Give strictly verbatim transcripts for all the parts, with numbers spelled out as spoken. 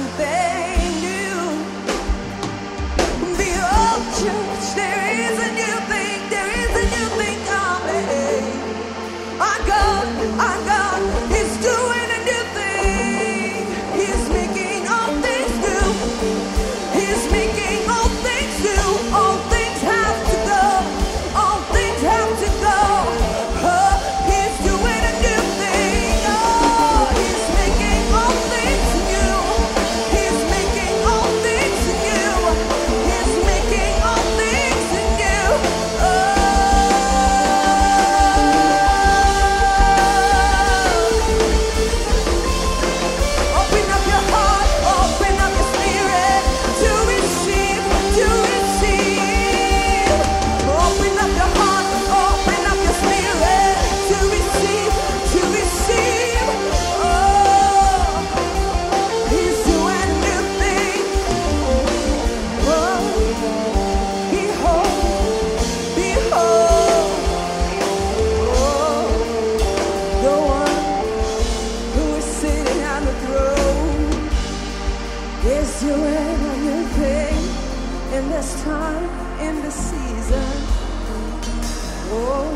something new. Behold, church, there is a new thing, there is a new thing coming. Our God, our God is doing a new thing. He's making all things new. He's making all things new. All things have to go. All things have to go. Oh, he's doing a new thing. Oh, he's making all things new. He's making all things new. He's making all things new. Oh. Open up your heart, open up your spirit to receive, to receive. Open up your heart, open up your spirit to receive, to receive. Oh, he's doing a new thing. Oh, behold, behold. Oh, the one who is sitting on the throne is doing a new thing in this time, in this season. Oh,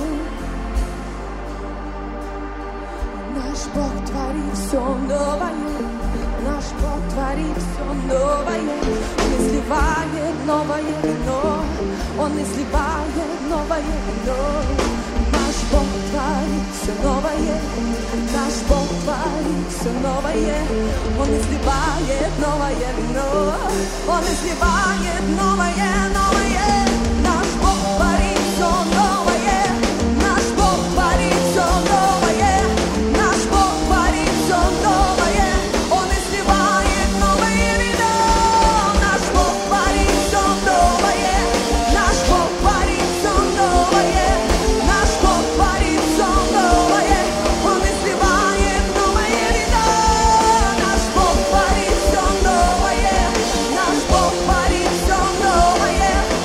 nasz Bóg tvari все новое, наш Бог творит все новое. Он изливает новое вино, Он изливает новое вино. Наш Бог творит все новое, наш Бог творит все новое. Он изливает новое вино, Он изливает новое, новое. Наш Бог творит все новое, наш Бог творит все новое, наш Бог творит все новое. Он изливает новое вино, наш Бог творит все новое, наш Бог творит все новое, наш Бог творит все новое. Он изливает новое вино, наш Бог творит все новое, наш Бог творит все новое.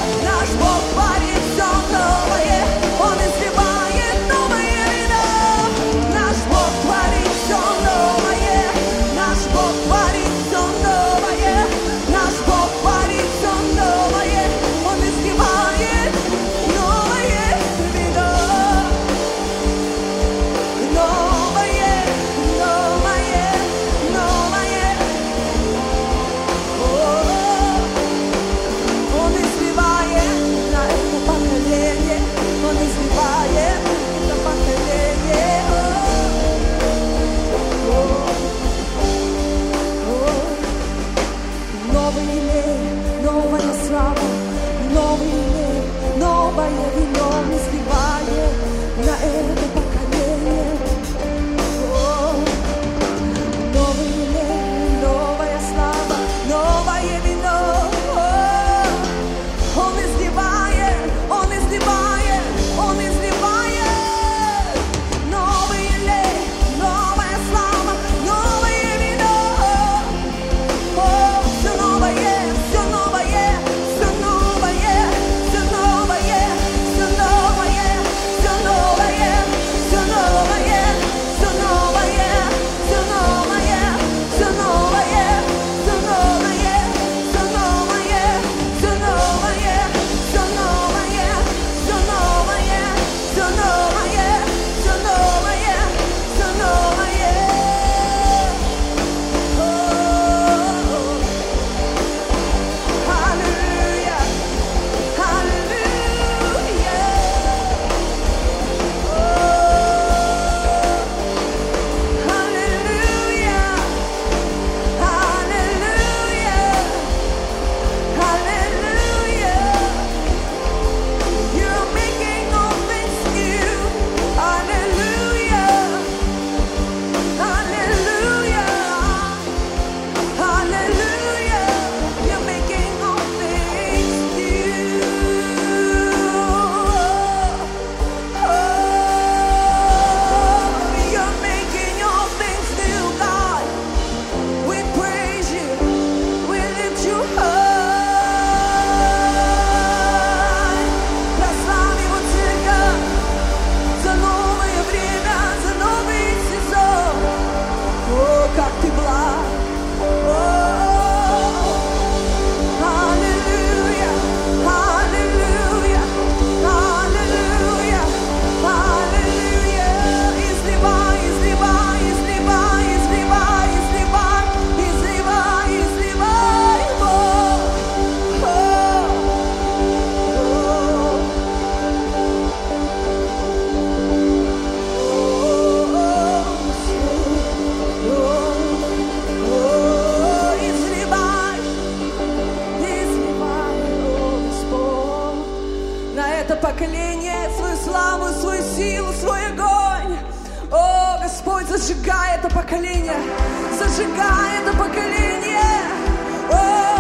поколение, свою славу, свою силу, свой огонь. О, Господь, зажигай это поколение, зажигай это поколение. О,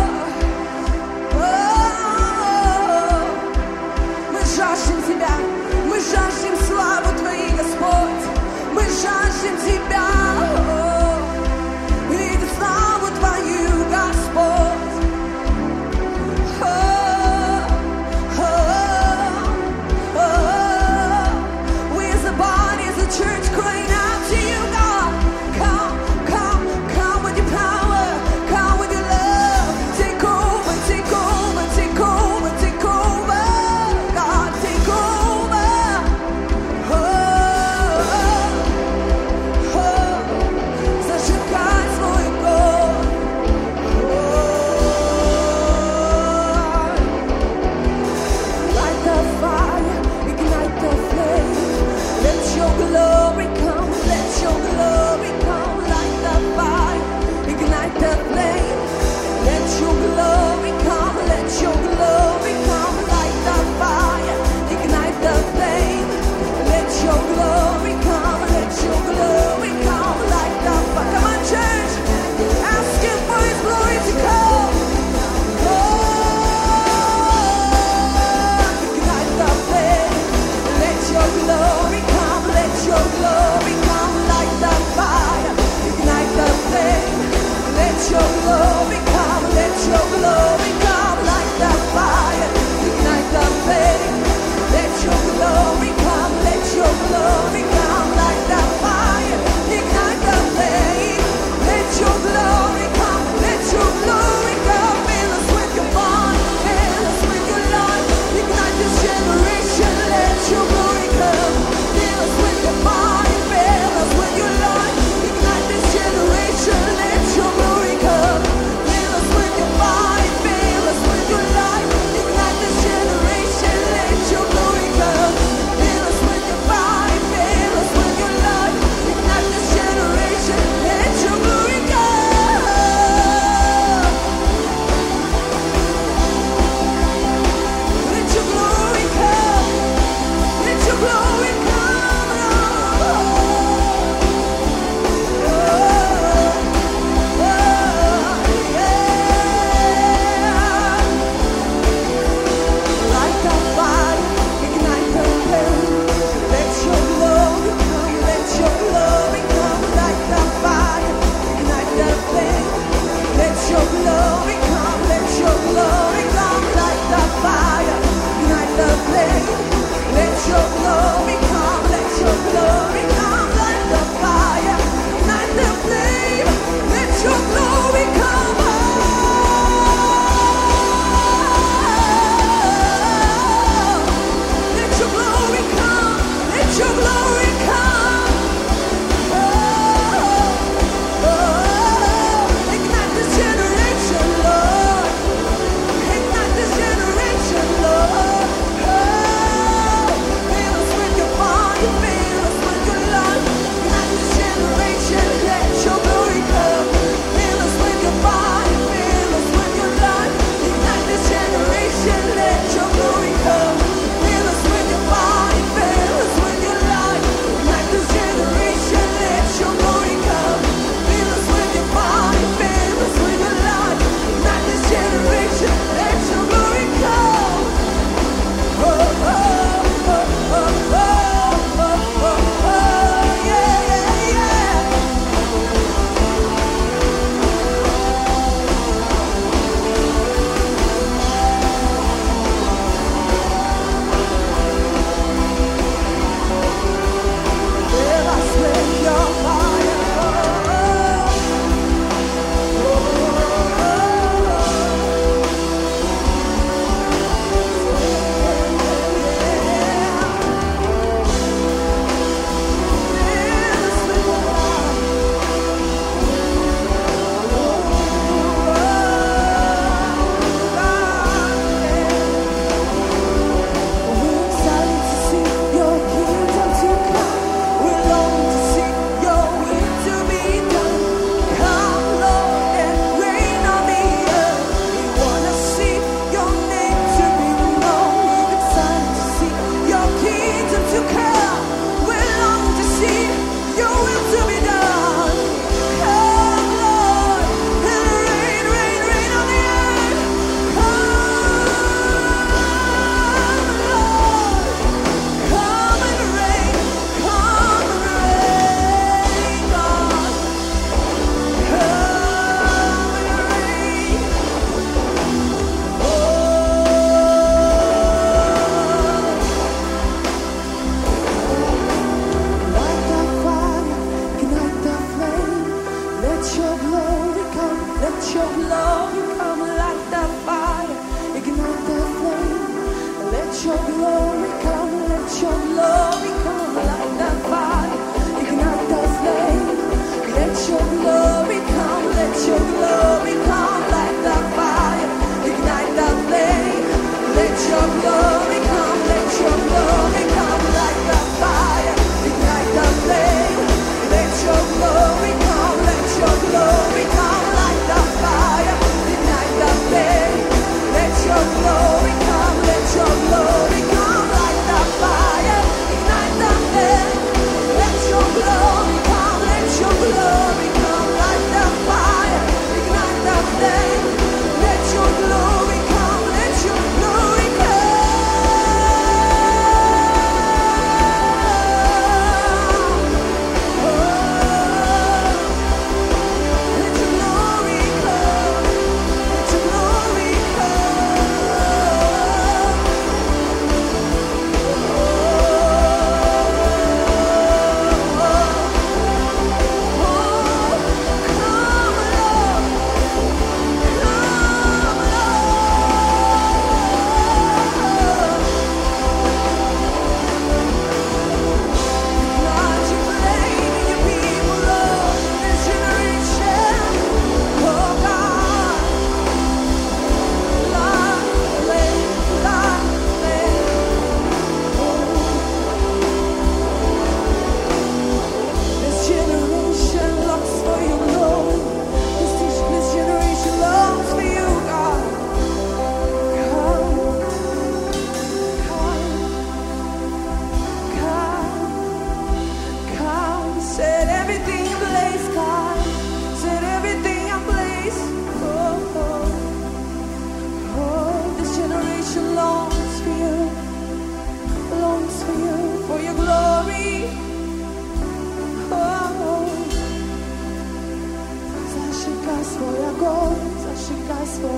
о, мы жаждем Тебя, мы жаждем славу Твоей, Господь. Мы жаждем Тебя, о, видеть славу Твою, Господь. Church crying out to you, God. Come, come, come with your power, come with your love. Take over, take over, take over, take over. God, take over. Oh, oh, oh. Зажигай свой огонь. Oh, light the fire, ignite the flame. Let your glory come, let your glory come, light the fire, ignite the flame. Let your glory come, let your glory come, light the fire, ignite the flame. Let your glory come, let your glory come, light the fire. Come on, church, ask Him for His glory to come. Oh, ignite the flame, let your glory come. Let your glory come, light the fire, ignite the flame. Let your glory come, let your glory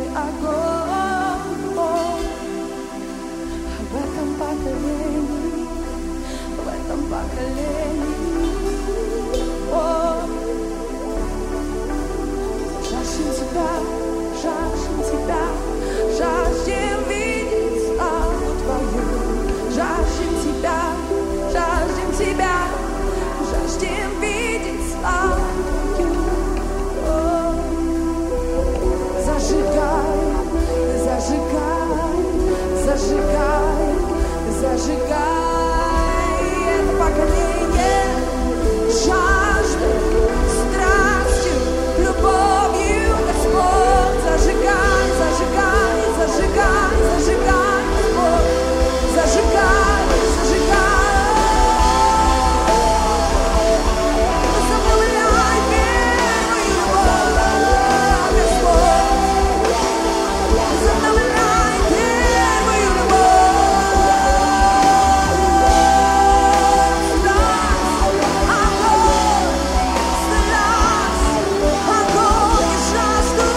огонь. В этом поколении, в этом поколении, о, жаждем Тебя, жаждем Тебя, жаждем видеть славу Твою, жаждем Тебя, жаждем Тебя, жаждем видеть славу Твою. О, зажигай, зажигай, зажигай, зажигай это поколение жаждой, страстью, любовью, Господь. Зажигай, зажигай, зажигай, зажигай, Господь. Зажигай, зажигай. Возобновляй первую любовь, Господь. Возобновляй первую любовь. Страсть, огонь, страсть, огонь и жажду.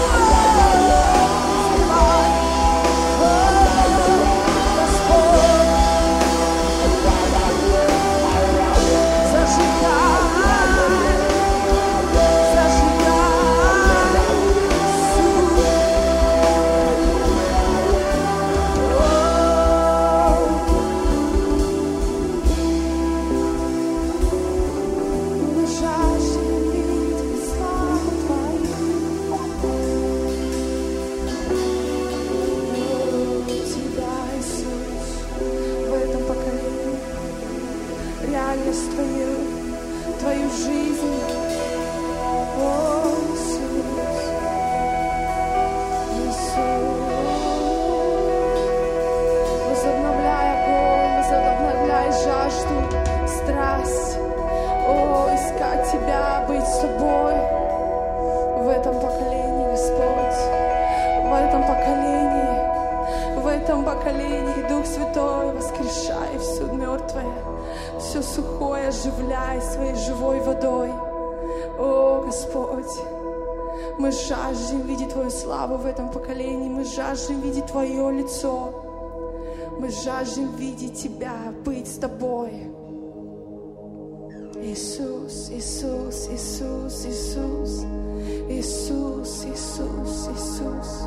Реальность Твою, Твою жизнь, о, Иисус, Иисус. Возобновляй огонь, возобновляй жажду, страсть, о, искать Тебя, быть с Тобой в этом поколении, Господь, в этом поколении, в этом поколении, Дух Святой, воскрешай все мертвое, все сухое оживляй своей живой водой. О, Господь, мы жаждем видеть Твою славу в этом поколении, мы жаждем видеть Твое лицо, мы жаждем видеть Тебя, быть с Тобой. Иисус, Иисус, Иисус, Иисус, Иисус, Иисус, Иисус.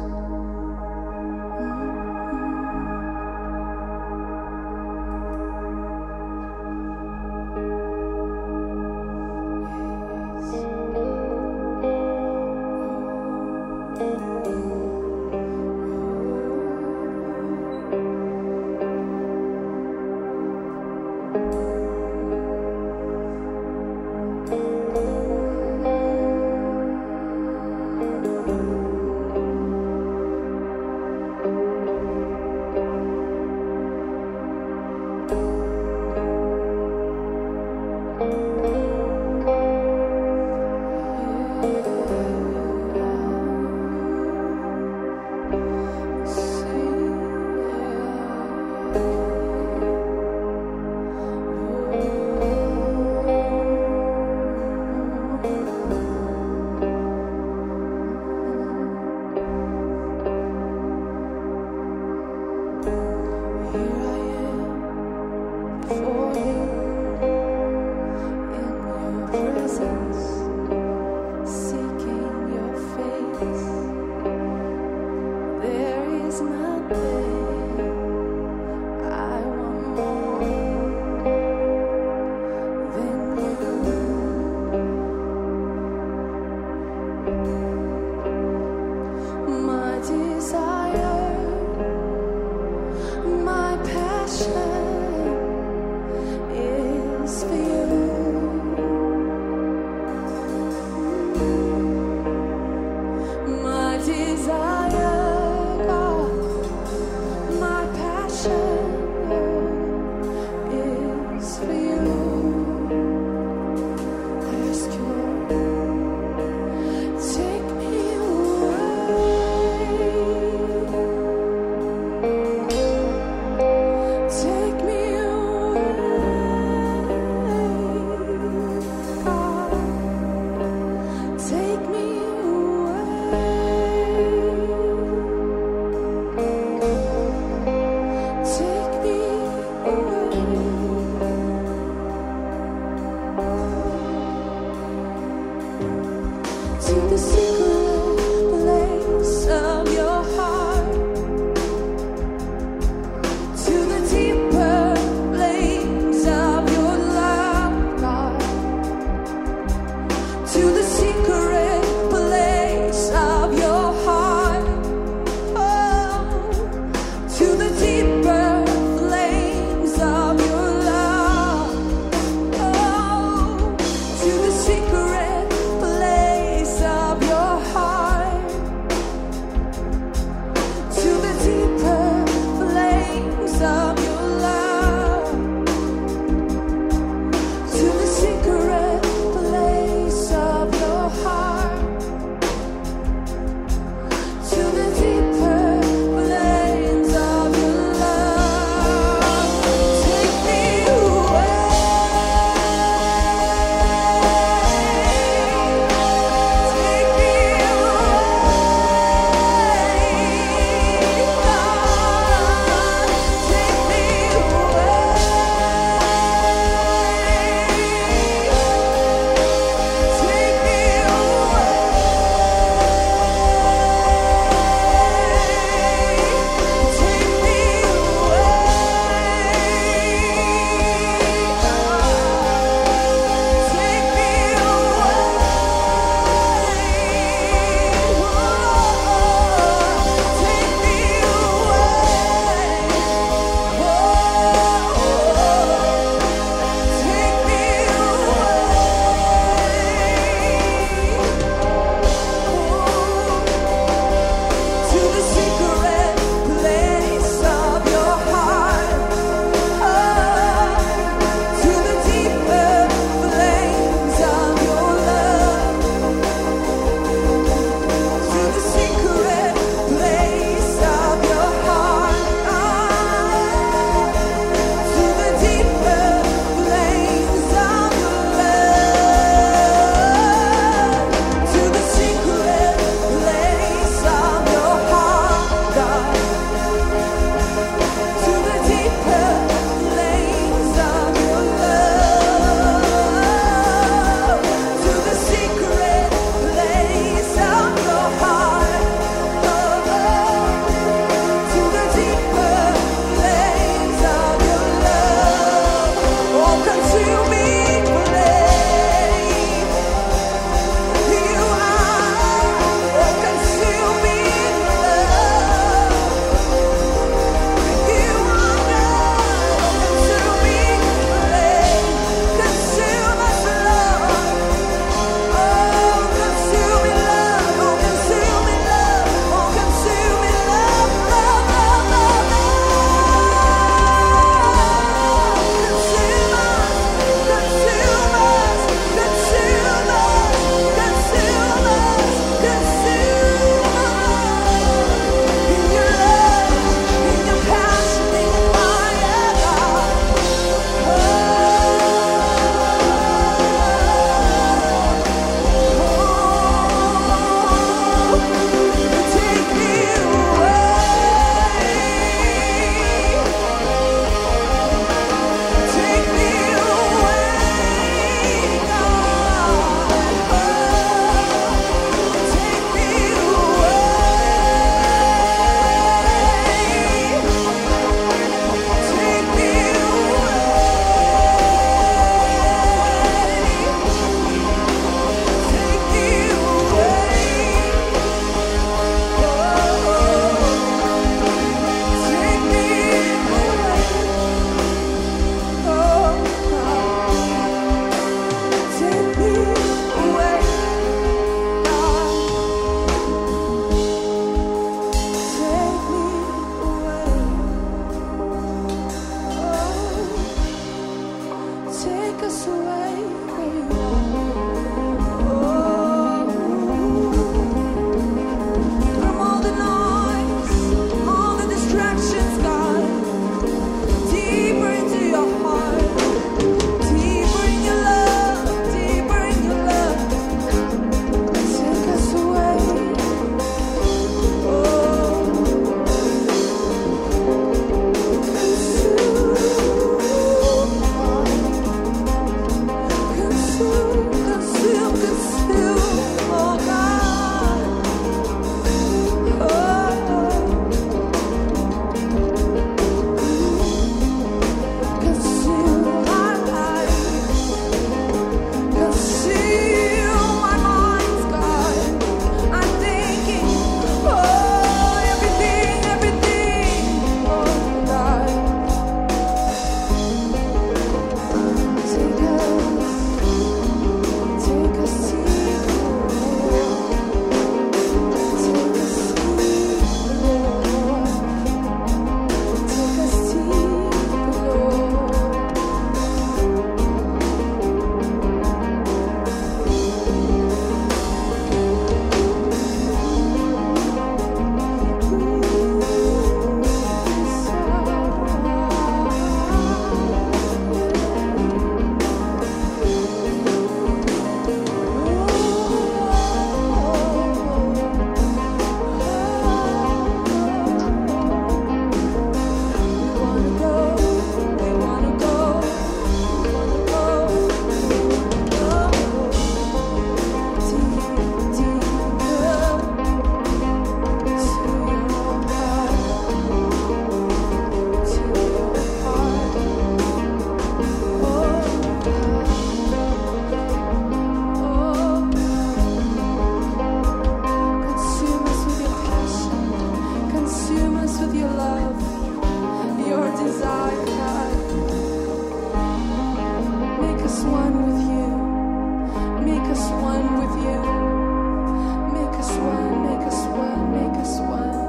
consume us with your love, your desire, God. Make us one with you. Make us one with you. Make us one, make us one, make us one.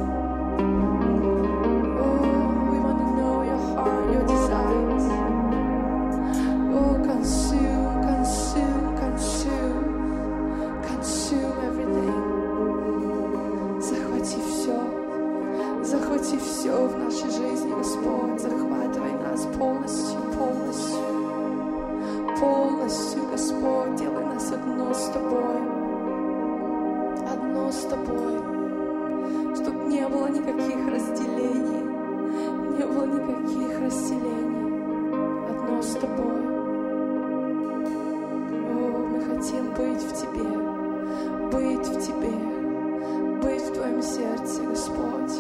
Oh, we want to know your heart, your desires. Oh, consume, consume, consume, consume everything. Захвати все, захвати все в нашей жизни, Господь. Захватывай нас полностью, полностью. Полностью, Господь, делай нас одно с Тобой, одно с Тобой, чтобы не было никаких разделений, не было никаких разделений, одно с Тобой. О, мы хотим быть в Тебе, быть в Тебе, быть в Твоем сердце, Господь.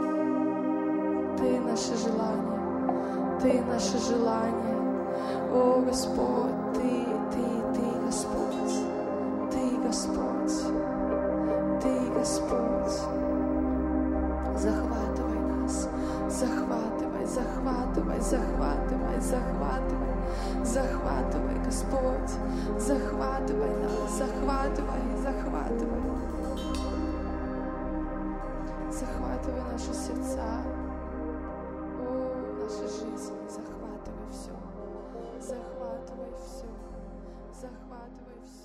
Ты наше желание, Ты наше желание. О, Господь, Ты, Ты, Ты, Господь, Ты, Господь, Ты, Господь. Захватывай нас, захватывай, захватывай, захватывай, захватывай, захватывай, Господь, захватывай нас, захватывай, захватывай. Захватывай наши сердца, о, наши жизни, захватывай все. Захватывай все, захватывай все.